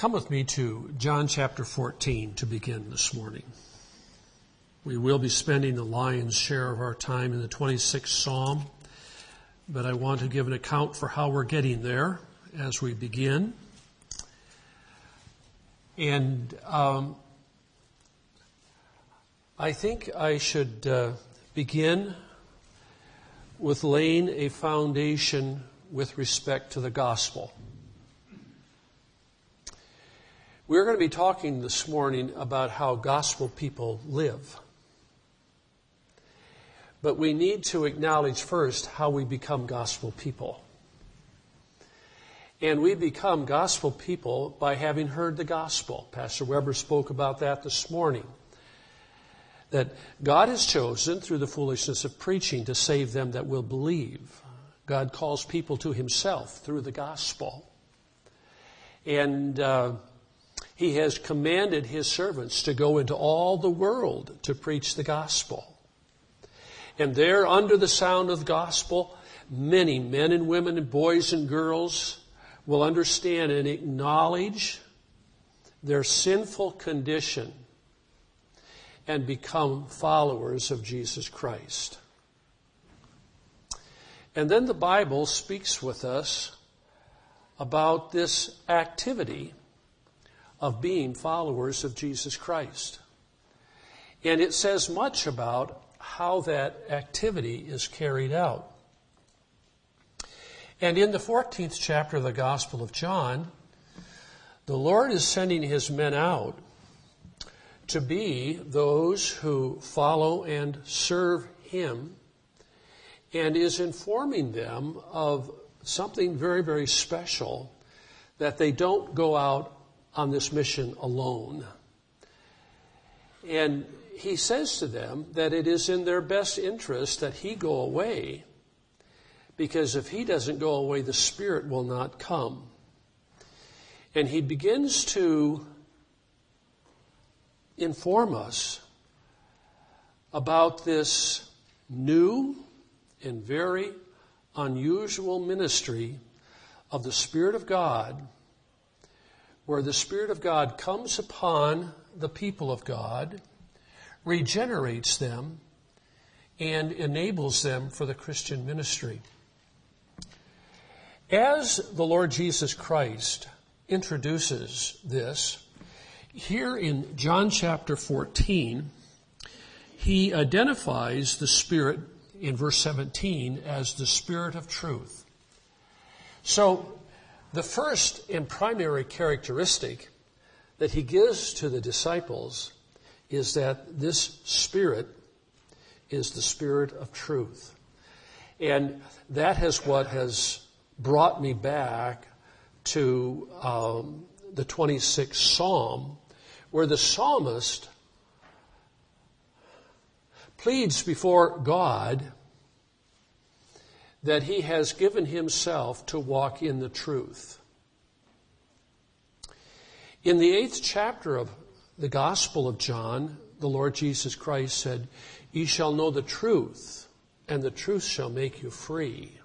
Come with me to John chapter 14 to begin this morning. We will be spending the lion's share of our time in the 26th Psalm, but I want to give an account for how we're getting there as we begin. And I think I should begin with laying a foundation with respect to the gospel. We're going to be talking this morning about how gospel people live. But we need to acknowledge first how we become gospel people. And we become gospel people by having heard the gospel. Pastor Weber spoke about that this morning. That God has chosen through the foolishness of preaching to save them that will believe. God calls people to himself through the gospel. And he has commanded his servants to go into all the world to preach the gospel. And there, under the sound of the gospel, many men and women and boys and girls will understand and acknowledge their sinful condition and become followers of Jesus Christ. And then the Bible speaks with us about this activity of being followers of Jesus Christ. And it says much about how that activity is carried out. And in the 14th chapter of the Gospel of John, the Lord is sending his men out to be those who follow and serve him, and is informing them of something very, very special, that they don't go out on this mission alone. And he says to them that it is in their best interest that he go away, because if he doesn't go away, the Spirit will not come. And he begins to inform us about this new and very unusual ministry of the Spirit of God, where the Spirit of God comes upon the people of God, regenerates them, and enables them for the Christian ministry. As the Lord Jesus Christ introduces this, here in John chapter 14, he identifies the Spirit in verse 17 as the Spirit of truth. So, the first and primary characteristic that he gives to the disciples is that this Spirit is the Spirit of truth. And that is what has brought me back to the 26th Psalm, where the psalmist pleads before God that he has given himself to walk in the truth. In the 8th chapter of the Gospel of John, the Lord Jesus Christ said, "Ye shall know the truth, and the truth shall make you free."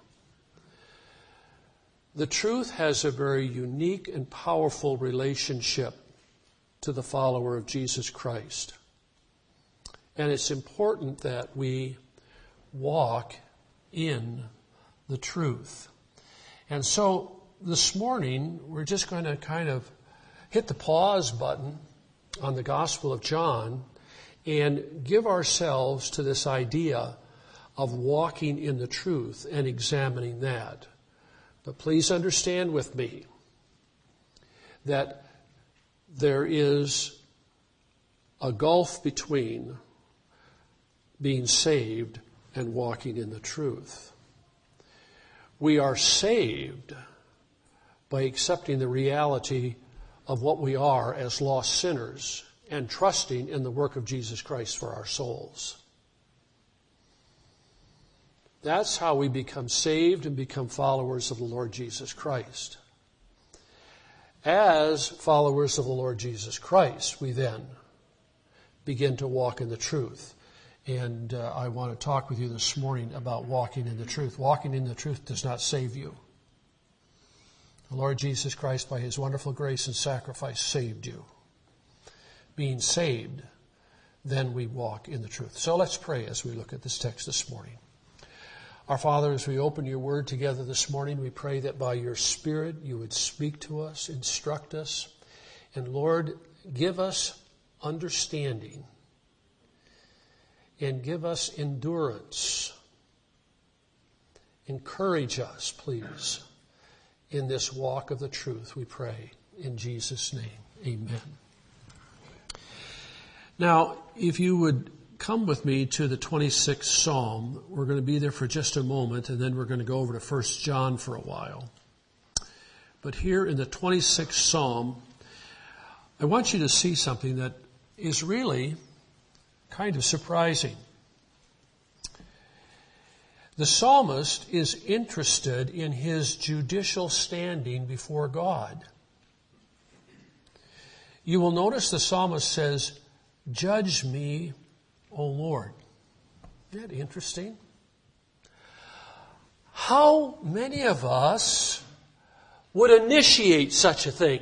The truth has a very unique and powerful relationship to the follower of Jesus Christ. And it's important that we walk in the truth. And so this morning, we're just going to kind of hit the pause button on the Gospel of John and give ourselves to this idea of walking in the truth and examining that. But please understand with me that there is a gulf between being saved and walking in the truth. We are saved by accepting the reality of what we are as lost sinners and trusting in the work of Jesus Christ for our souls. That's how we become saved and become followers of the Lord Jesus Christ. As followers of the Lord Jesus Christ, we then begin to walk in the truth. And I want to talk with you this morning about walking in the truth. Walking in the truth does not save you. The Lord Jesus Christ, by his wonderful grace and sacrifice, saved you. Being saved, then we walk in the truth. So let's pray as we look at this text this morning. Our Father, as we open your word together this morning, we pray that by your Spirit you would speak to us, instruct us, and Lord, give us understanding and give us endurance. Encourage us, please, in this walk of the truth, we pray. In Jesus' name, amen. Now, if you would come with me to the 26th Psalm, we're going to be there for just a moment, and then we're going to go over to 1 John for a while. But here in the 26th Psalm, I want you to see something that is really kind of surprising. The psalmist is interested in his judicial standing before God. You will notice the psalmist says, "Judge me, O Lord." Isn't that interesting? How many of us would initiate such a thing?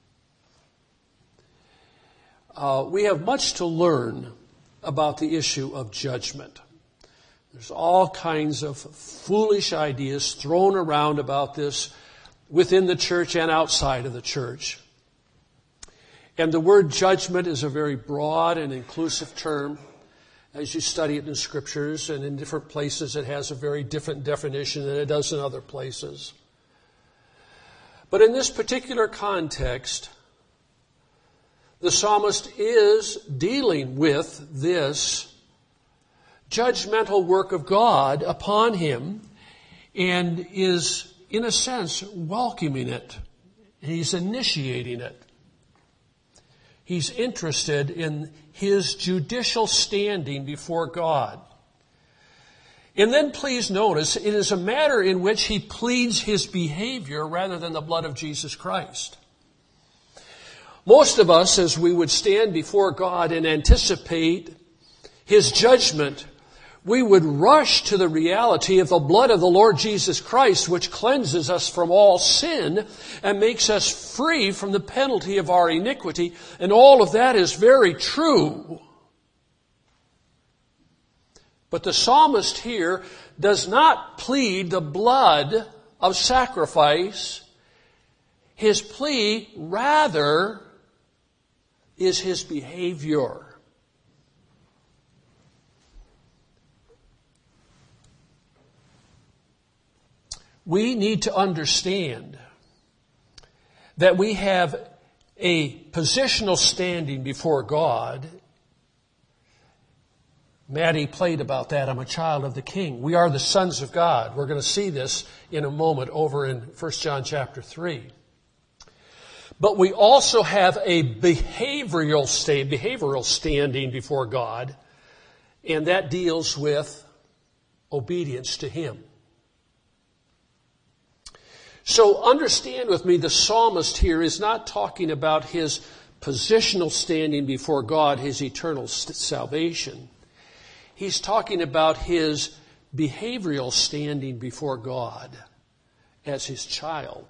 We have much to learn about the issue of judgment. There's all kinds of foolish ideas thrown around about this within the church and outside of the church. And the word judgment is a very broad and inclusive term. As you study it in scriptures, and in different places it has a very different definition than it does in other places. But in this particular context, the psalmist is dealing with this judgmental work of God upon him and is, in a sense, welcoming it. He's initiating it. He's interested in his judicial standing before God. And then please notice, it is a matter in which he pleads his behavior rather than the blood of Jesus Christ. Most of us, as we would stand before God and anticipate his judgment, we would rush to the reality of the blood of the Lord Jesus Christ, which cleanses us from all sin and makes us free from the penalty of our iniquity. And all of that is very true. But the psalmist here does not plead the blood of sacrifice. His plea, rather, is his behavior. We need to understand that we have a positional standing before God. Maddie played about that. I'm a child of the King. We are the sons of God. We're going to see this in a moment over in 1 John chapter 3. But we also have a behavioral standing before God, and that deals with obedience to him. So understand with me, the psalmist here is not talking about his positional standing before God, his eternal salvation. He's talking about his behavioral standing before God as his child.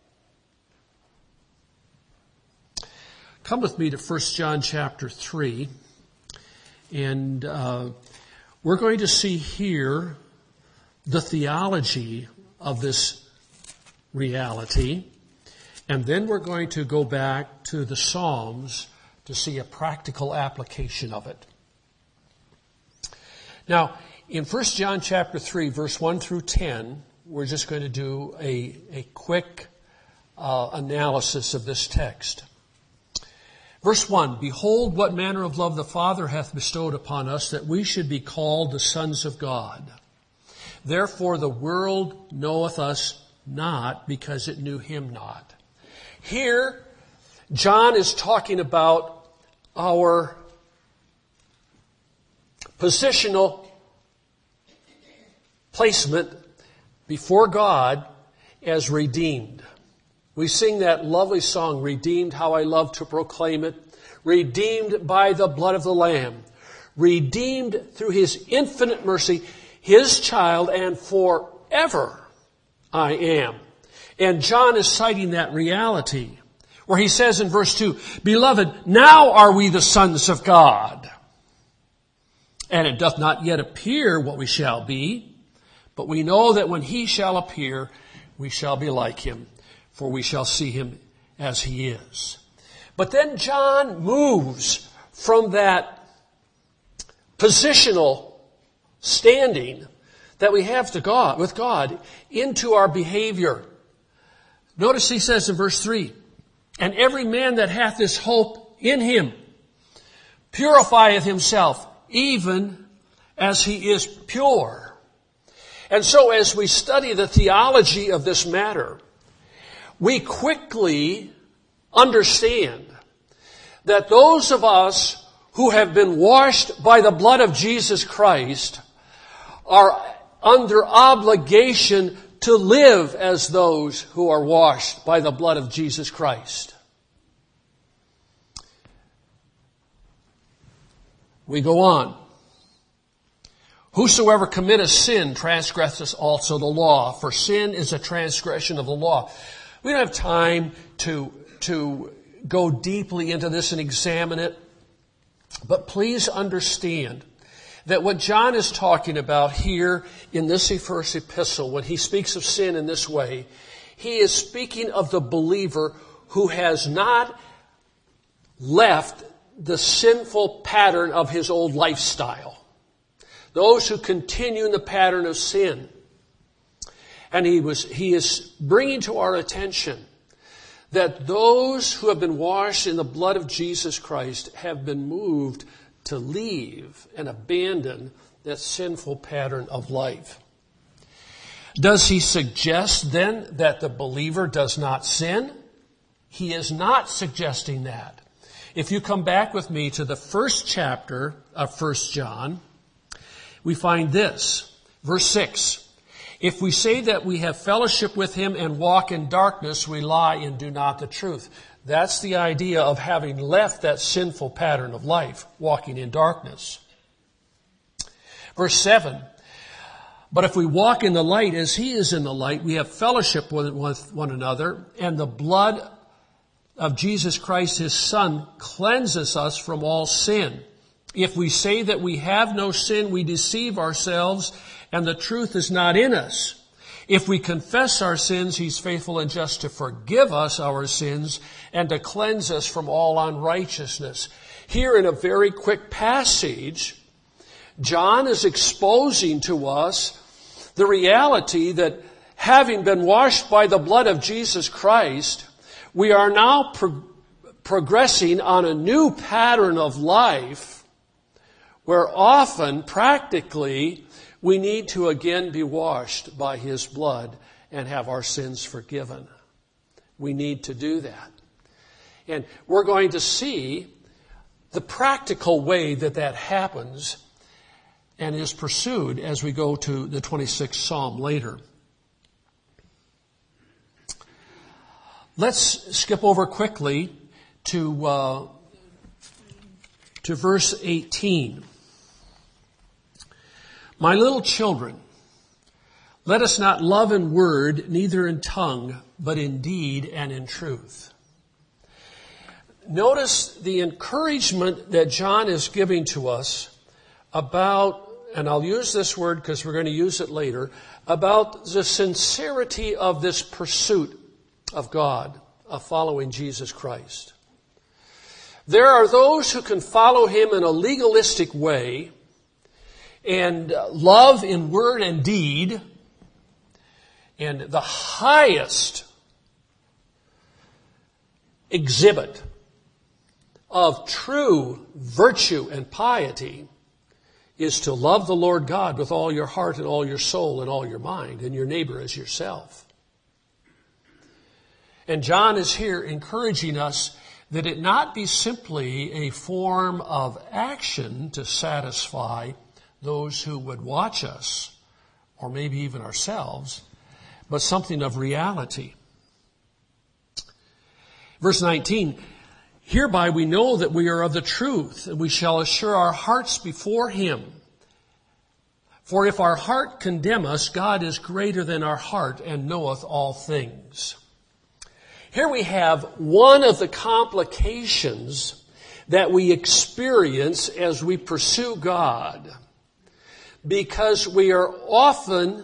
Come with me to 1 John chapter 3, and we're going to see here the theology of this reality, and then we're going to go back to the Psalms to see a practical application of it. Now, in 1 John chapter 3, verse 1 through 10, we're just going to do a quick analysis of this text. Verse 1, "Behold, what manner of love the Father hath bestowed upon us, that we should be called the sons of God. Therefore the world knoweth us not, because it knew him not." Here, John is talking about our positional placement before God as redeemed. We sing that lovely song, "Redeemed, how I love to proclaim it." Redeemed by the blood of the Lamb. Redeemed through his infinite mercy, his child, and forever I am. And John is citing that reality, where he says in verse 2, "Beloved, now are we the sons of God. And it doth not yet appear what we shall be, but we know that when he shall appear, we shall be like him, for we shall see him as he is." But then John moves from that positional standing that we have with God into our behavior. Notice he says in verse 3, "And every man that hath this hope in him purifieth himself, even as he is pure." And so as we study the theology of this matter, we quickly understand that those of us who have been washed by the blood of Jesus Christ are under obligation to live as those who are washed by the blood of Jesus Christ. We go on. "Whosoever committeth sin transgresseth also the law, for sin is a transgression of the law." We don't have time to go deeply into this and examine it, but please understand that what John is talking about here in this first epistle, when he speaks of sin in this way, he is speaking of the believer who has not left the sinful pattern of his old lifestyle. Those who continue in the pattern of sin. And he is bringing to our attention that those who have been washed in the blood of Jesus Christ have been moved to leave and abandon that sinful pattern of life. Does he suggest then that the believer does not sin? He is not suggesting that. If you come back with me to the first chapter of 1 John, we find this, verse 6. "If we say that we have fellowship with him and walk in darkness, we lie and do not the truth." That's the idea of having left that sinful pattern of life, walking in darkness. Verse 7, "But if we walk in the light as he is in the light, we have fellowship with one another, and the blood of Jesus Christ, his Son, cleanses us from all sin. If we say that we have no sin, we deceive ourselves, and the truth is not in us. If we confess our sins, he's faithful and just to forgive us our sins and to cleanse us from all unrighteousness." Here in a very quick passage, John is exposing to us the reality that having been washed by the blood of Jesus Christ, we are now progressing on a new pattern of life where often, practically, we need to again be washed by his blood and have our sins forgiven. We need to do that. And we're going to see the practical way that that happens and is pursued as we go to the 26th Psalm later. Let's skip over quickly to verse 18. "My little children, let us not love in word, neither in tongue, but in deed and in truth." Notice the encouragement that John is giving to us about, and I'll use this word because we're going to use it later, about the sincerity of this pursuit of God, of following Jesus Christ. There are those who can follow him in a legalistic way and love in word and deed, and the highest exhibit of true virtue and piety is to love the Lord God with all your heart and all your soul and all your mind, and your neighbor as yourself. And John is here encouraging us that it not be simply a form of action to satisfy those who would watch us, or maybe even ourselves, but something of reality. Verse 19, "Hereby we know that we are of the truth, and we shall assure our hearts before him. For if our heart condemn us, God is greater than our heart and knoweth all things. Here we have one of the complications that we experience as we pursue God, because we are often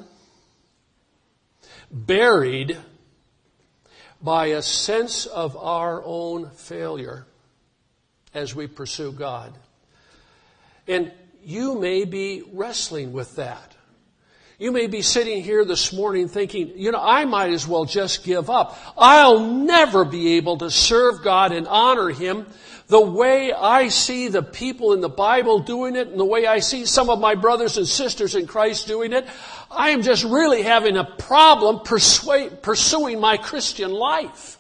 buried by a sense of our own failure as we pursue God. And you may be wrestling with that. You may be sitting here this morning thinking, I might as well just give up. I'll never be able to serve God and honor Him the way I see the people in the Bible doing it and the way I see some of my brothers and sisters in Christ doing it. I am just really having a problem pursuing my Christian life.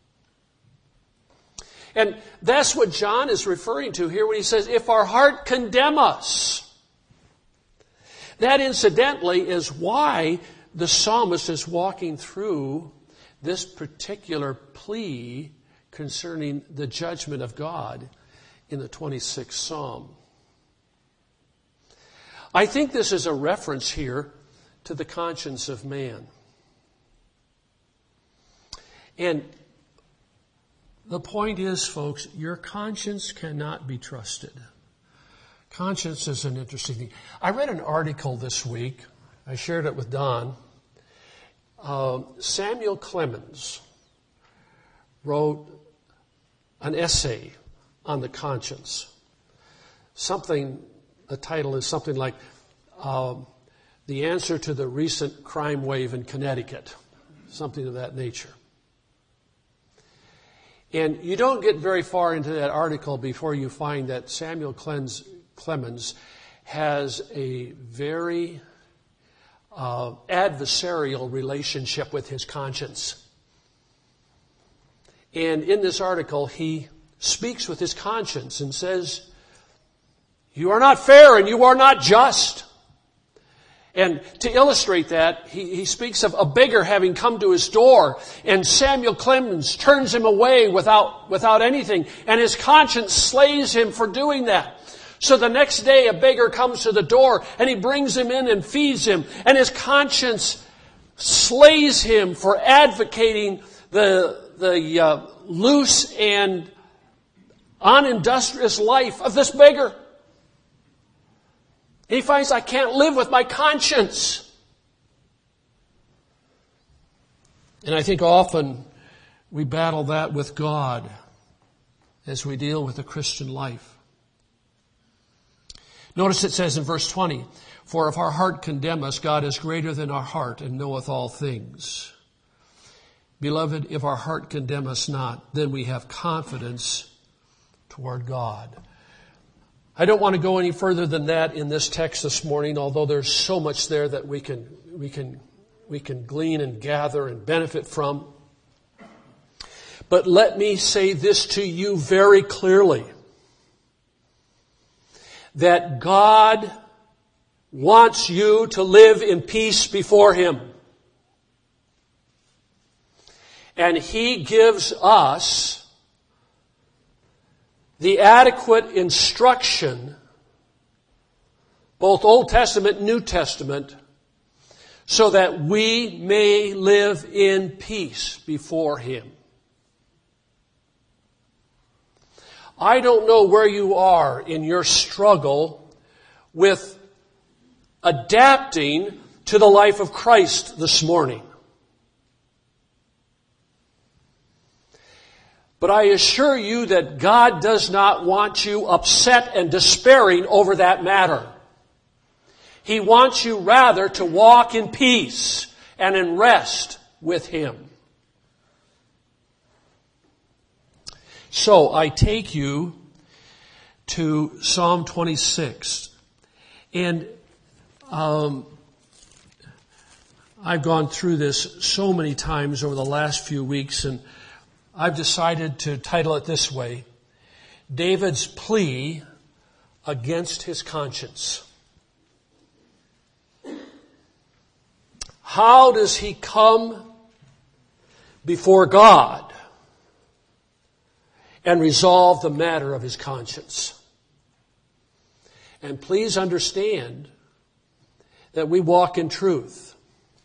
And that's what John is referring to here when he says, if our heart condemn us. That, incidentally, is why the psalmist is walking through this particular plea concerning the judgment of God in the 26th Psalm. I think this is a reference here to the conscience of man. And the point is, folks, your conscience cannot be trusted. Conscience is an interesting thing. I read an article this week. I shared it with Don. Samuel Clemens wrote an essay on the conscience. The title is something like The Answer to the Recent Crime Wave in Connecticut. Something of that nature. And you don't get very far into that article before you find that Samuel Clemens has a very adversarial relationship with his conscience. And in this article, he speaks with his conscience and says, you are not fair and you are not just. And to illustrate that, he speaks of a beggar having come to his door, and Samuel Clemens turns him away without anything, and his conscience slays him for doing that. So the next day a beggar comes to the door, and he brings him in and feeds him, and his conscience slays him for advocating the loose and unindustrious life of this beggar. He finds, I can't live with my conscience. And I think often we battle that with God as we deal with the Christian life. Notice it says in verse 20, for if our heart condemn us, God is greater than our heart and knoweth all things. Beloved, if our heart condemn us not, then we have confidence toward God. I don't want to go any further than that in this text this morning, although there's so much there that we can glean and gather and benefit from. But let me say this to you very clearly, that God wants you to live in peace before Him. And He gives us the adequate instruction, both Old Testament and New Testament, so that we may live in peace before Him. I don't know where you are in your struggle with adapting to the life of Christ this morning. But I assure you that God does not want you upset and despairing over that matter. He wants you rather to walk in peace and in rest with Him. So I take you to Psalm 26. And I've gone through this so many times over the last few weeks, and I've decided to title it this way: David's plea against his conscience. How does he come before God and resolve the matter of his conscience? And please understand that we walk in truth.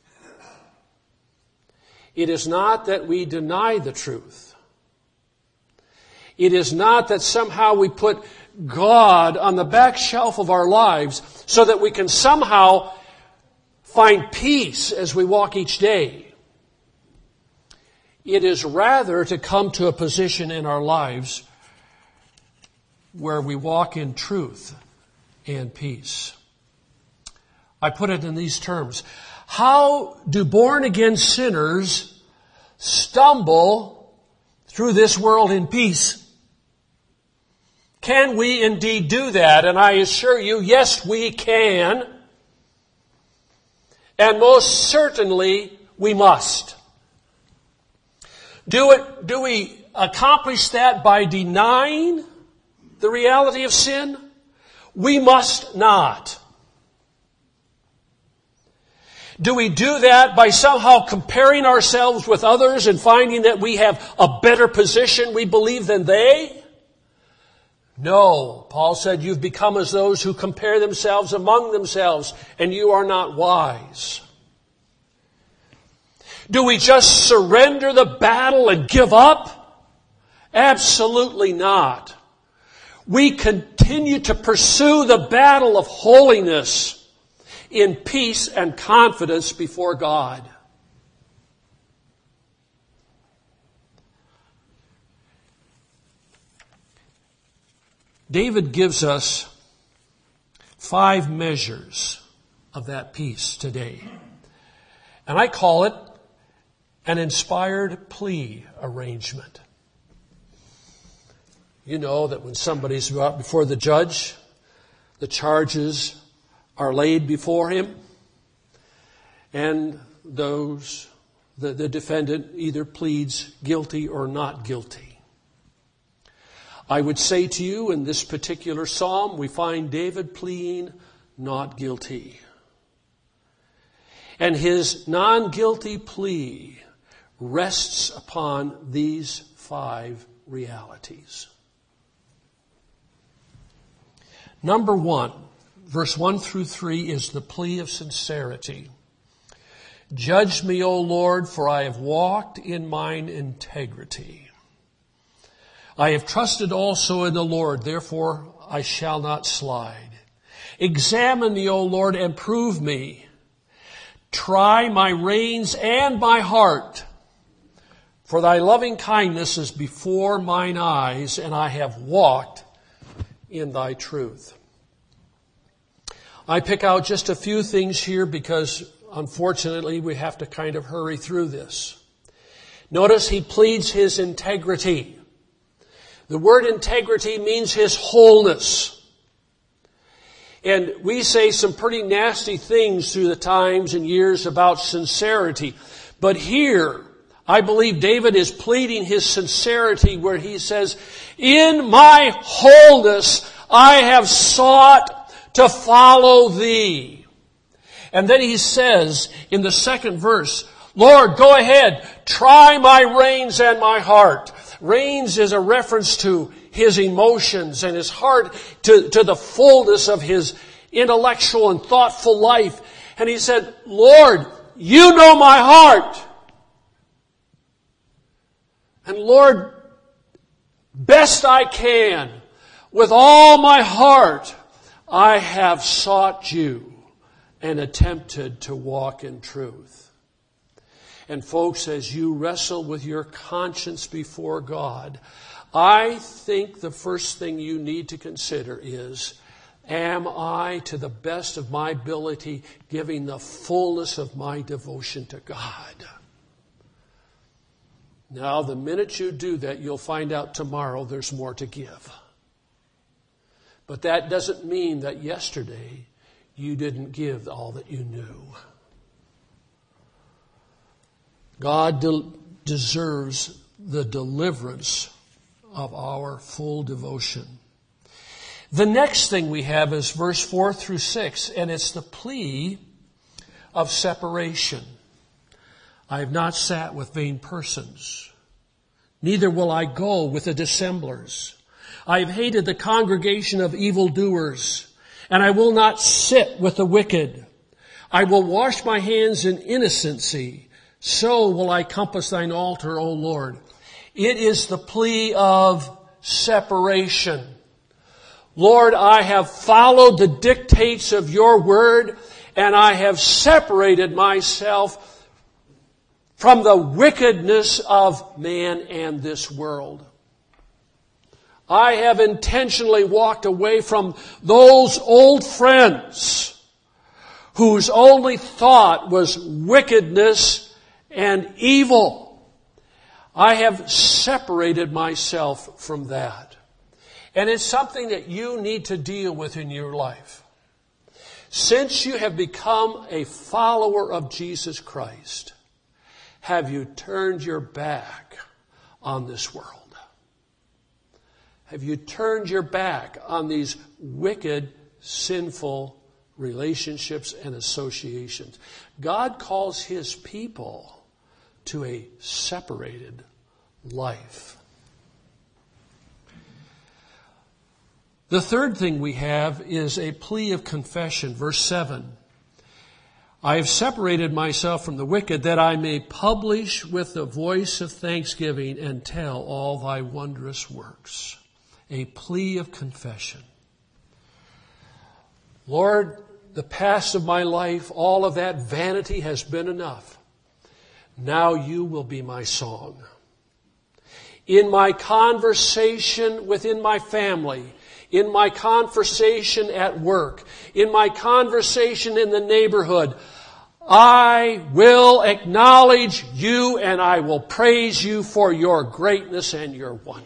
It is not that we deny the truth. It is not that somehow we put God on the back shelf of our lives so that we can somehow find peace as we walk each day. It is rather to come to a position in our lives where we walk in truth and peace. I put it in these terms. How do born-again sinners stumble through this world in peace? Can we indeed do that? And I assure you, yes, we can. And most certainly, we must. Do we accomplish that by denying the reality of sin? We must not. Do we do that by somehow comparing ourselves with others and finding that we have a better position, we believe, than they? No. Paul said, you've become as those who compare themselves among themselves, and you are not wise. Do we just surrender the battle and give up? Absolutely not. We continue to pursue the battle of holiness in peace and confidence before God. David gives us 5 measures of that peace today. And I call it an inspired plea arrangement. You know that when somebody's brought before the judge, the charges are laid before him, and the defendant either pleads guilty or not guilty. I would say to you, in this particular psalm, we find David pleading not guilty. And his non-guilty plea rests upon these 5 realities. Number 1, verse 1 through 3 is the plea of sincerity. Judge me, O Lord, for I have walked in mine integrity. I have trusted also in the Lord, therefore I shall not slide. Examine me, O Lord, and prove me. Try my reins and my heart. For thy loving kindness is before mine eyes, and I have walked in thy truth. I pick out just a few things here because, unfortunately, we have to kind of hurry through this. Notice he pleads his integrity. The word integrity means his wholeness. And we say some pretty nasty things through the times and years about sincerity. But here, I believe David is pleading his sincerity where he says, in my wholeness I have sought to follow thee. And then he says in the second verse, Lord, go ahead, try my reins and my heart. Reins is a reference to his emotions and his heart, to the fullness of his intellectual and thoughtful life. And he said, Lord, you know my heart. And Lord, best I can, with all my heart, I have sought you and attempted to walk in truth. And folks, as you wrestle with your conscience before God, I think the first thing you need to consider is, am I, to the best of my ability, giving the fullness of my devotion to God? Now, the minute you do that, you'll find out tomorrow there's more to give. But that doesn't mean that yesterday you didn't give all that you knew. God deserves the deliverance of our full devotion. The next thing we have is verse 4 through 6, and it's the plea of separation. I have not sat with vain persons, neither will I go with the dissemblers. I have hated the congregation of evildoers, and I will not sit with the wicked. I will wash my hands in innocency. So will I compass thine altar, O Lord. It is the plea of separation. Lord, I have followed the dictates of your word, and I have separated myself from the wickedness of man and this world. I have intentionally walked away from those old friends whose only thought was wickedness and evil. I have separated myself from that. And it's something that you need to deal with in your life. Since you have become a follower of Jesus Christ, have you turned your back on this world? Have you turned your back on these wicked, sinful relationships and associations? God calls His people to a separated life. The third thing we have is a plea of confession. Verse 7. I have separated myself from the wicked that I may publish with the voice of thanksgiving and tell all thy wondrous works. A plea of confession. Lord, the past of my life, all of that vanity has been enough. Now you will be my song. In my conversation within my family, in my conversation at work, in my conversation in the neighborhood, I will acknowledge you and I will praise you for your greatness and your wonder.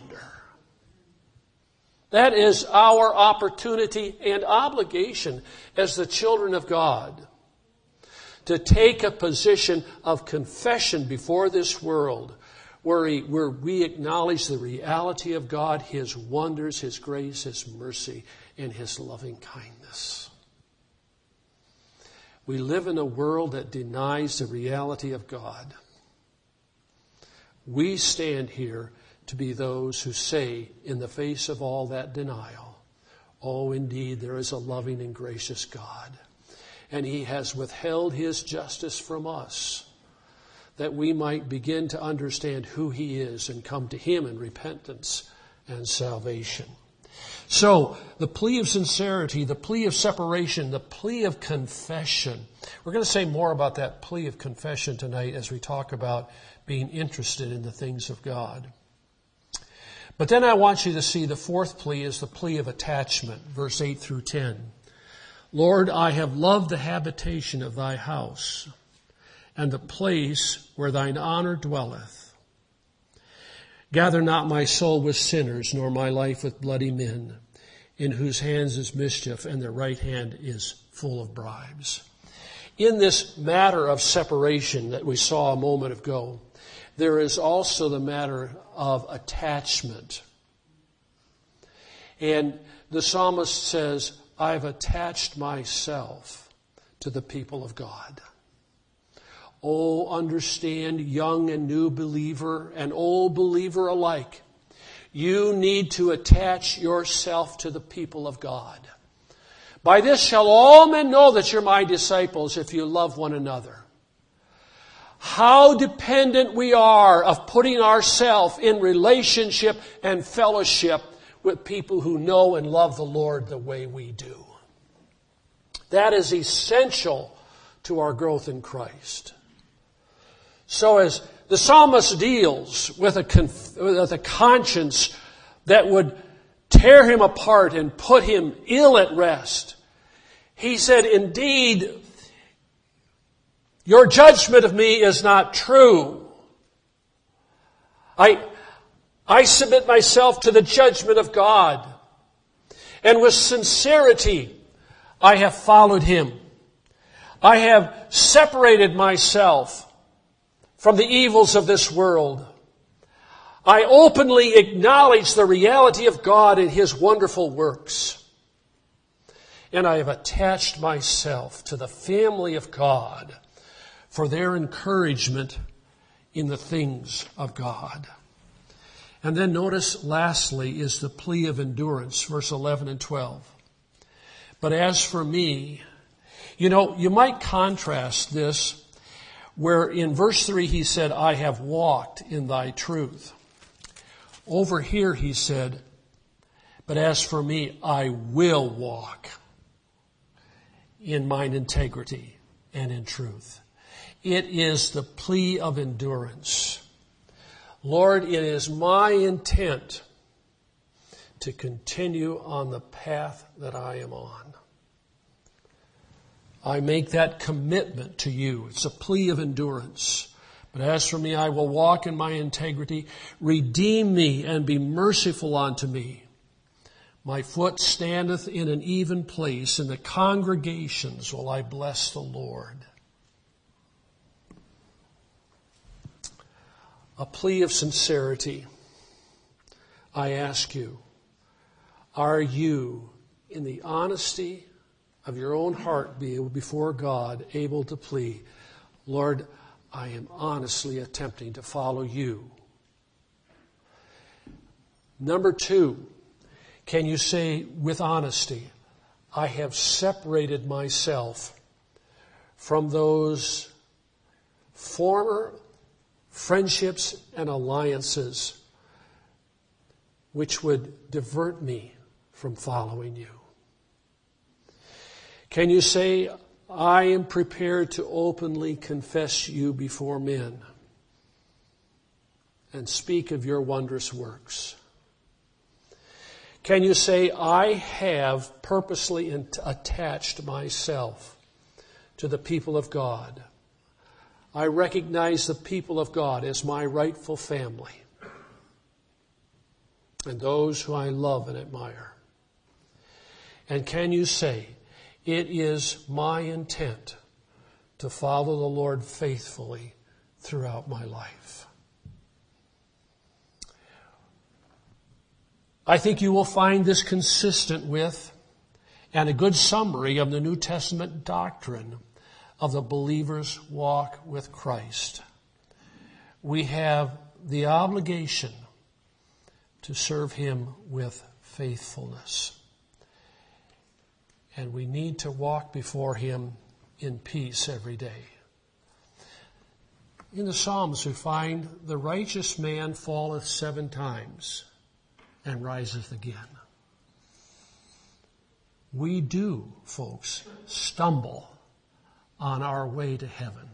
That is our opportunity and obligation as the children of God, to take a position of confession before this world where we acknowledge the reality of God, His wonders, His grace, His mercy, and His loving kindness. We live in a world that denies the reality of God. We stand here to be those who say, in the face of all that denial, oh, indeed, there is a loving and gracious God. And He has withheld His justice from us, that we might begin to understand who He is and come to Him in repentance and salvation. So, the plea of sincerity, the plea of separation, the plea of confession. We're going to say more about that plea of confession tonight as we talk about being interested in the things of God. But then I want you to see the fourth plea is the plea of attachment, verse 8 through 10. Lord, I have loved the habitation of thy house, and the place where thine honor dwelleth. Gather not my soul with sinners, nor my life with bloody men, in whose hands is mischief, and their right hand is full of bribes. In this matter of separation that we saw a moment ago, there is also the matter of attachment. And the psalmist says, I've attached myself to the people of God. Oh, understand, young and new believer and old believer alike, you need to attach yourself to the people of God. By this shall all men know that you're my disciples, if you love one another. How dependent we are of putting ourselves in relationship and fellowship with people who know and love the Lord the way we do. That is essential to our growth in Christ. So as the psalmist deals with a conscience that would tear him apart and put him ill at rest, he said, indeed, your judgment of me is not true. I submit myself to the judgment of God. And with sincerity, I have followed Him. I have separated myself from the evils of this world. I openly acknowledge the reality of God and His wonderful works. And I have attached myself to the family of God for their encouragement in the things of God. And then notice, lastly, is the plea of endurance, verse 11 and 12. But as for me, You know, you might contrast this where in verse 3 he said, I have walked in thy truth. Over here he said, but as for me, I will walk in mine integrity and in truth. It is the plea of endurance. Lord, it is my intent to continue on the path that I am on. I make that commitment to you. It's a plea of endurance. But as for me, I will walk in my integrity. Redeem me and be merciful unto me. My foot standeth in an even place. In the congregations will I bless the Lord. A plea of sincerity. I ask you, are you, in the honesty of your own heart before God, able to plead, Lord, I am honestly attempting to follow you? Number 2, can you say with honesty, I have separated myself from those former friendships and alliances which would divert me from following you? Can you say, I am prepared to openly confess you before men and speak of your wondrous works? Can you say, I have purposely attached myself to the people of God? I recognize the people of God as my rightful family and those who I love and admire. And can you say, it is my intent to follow the Lord faithfully throughout my life? I think you will find this consistent with and a good summary of the New Testament doctrine of the believer's walk with Christ. We have the obligation to serve him with faithfulness. And we need to walk before him in peace every day. In the Psalms we find the righteous man falleth 7 times and riseth again. We do, folks, stumble on our way to heaven.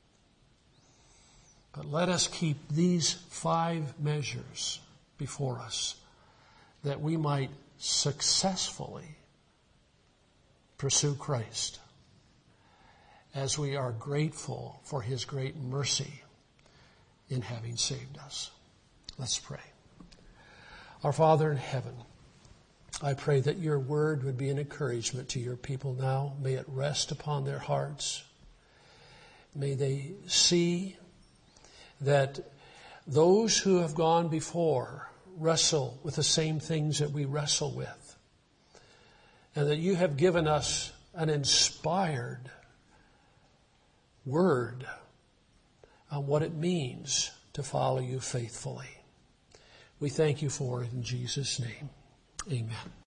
But let us keep these 5 measures before us that we might successfully pursue Christ as we are grateful for his great mercy in having saved us. Let's pray. Our Father in heaven, I pray that your word would be an encouragement to your people now. May it rest upon their hearts. May they see that those who have gone before wrestle with the same things that we wrestle with. And that you have given us an inspired word on what it means to follow you faithfully. We thank you for it in Jesus' name. Amen.